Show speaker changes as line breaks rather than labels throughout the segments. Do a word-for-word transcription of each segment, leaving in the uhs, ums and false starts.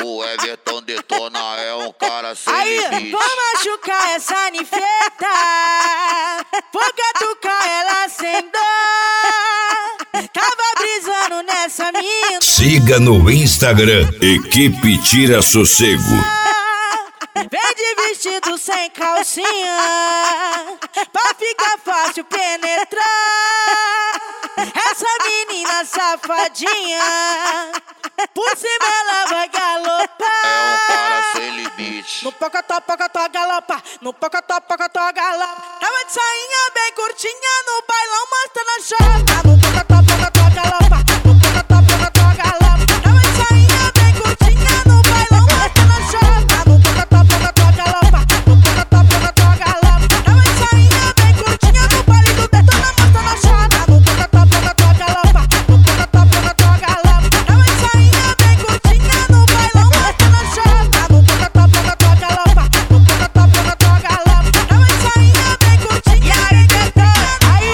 O Everton Detona é um cara sem
Aí,
limite.
vou machucar essa ninfeta, vou catucar ela sem dó. Tava brisando nessa mina.
Siga no Instagram, Equipe Tira Sossego.
Vem de vestido sem calcinha, pra ficar fácil penetrar. Essa menina safadinha, por cima ela vai galopar.
É um cara sem limite.
No pocotó, pocotó, galopa. No pocotó, pocotó, galopa. Tava de sainha bem curtinha, no bailão mostrando a chota. No pocotó, pocotó, galopa. No pocotó, pocotó, galopa. Tava de sainha bem curtinha, no bailão mostrando a chota. No pocotó, pocotó, galopa. No pocotó, pocotó, galopa. Tava de sainha bem curtinha, no baile do Detona mostrando a chota. No pocotó, pocotó, galopa. No pocotó, pocotó, galopa. Tava de sainha bem curtinha, no bailão mostrando a chota. No pocotó, pocotó, galopa. No pocotó, pocotó, galopa. Tava de sainha bem curtinha. E aí, Detona, aí.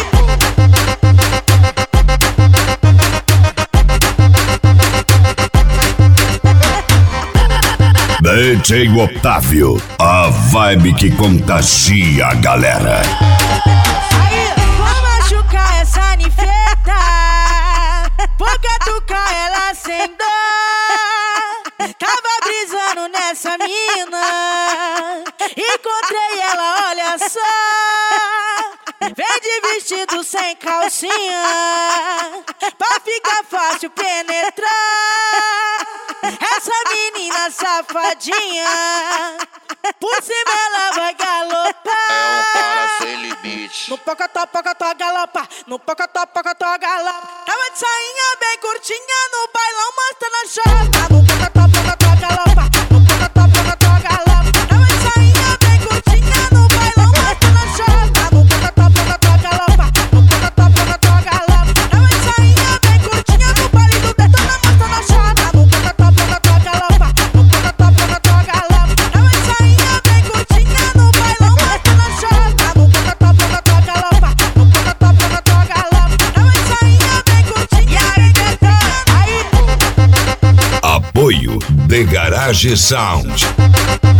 D J Otávio, a vibe que contagia a galera.
Aí, vou machucar essa ninfeta, vou catucar ela sem dó. Tava brisando nessa mina, encontrei ela, olha só. Vem de vestido sem calcinha, pra ficar fácil penetrar. Essa menina safadinha, por cima ela vai galopar.
É um cara sem limite.
No pocotó, pocotó, galopa. No pocotó, pocotó, galopa. Tava de sainha bem curtinha, no bailão mostrando a chota. No pocotó, pocotó, galopa. No pocotó, pocotó, galopa. Tava de sainha bem curtinha, no bailão mostrando a chota. No pocotó, pocotó, galopa. No pocotó, pocotó, galopa. Tava de sainha bem curtinha, no baile do Detona mostrando a chota. No pocotó, pocotó, galopa. No pocotó, pocotó, galopa. Tava de sainha bem curtinha, no bailão mostrando a chota. No pocotó, pocotó, galopa. No pocotó, pocotó, galopa. Tava de sainha bem curtinha. E aí, Detona, aí.
Apoio The Garage Sound.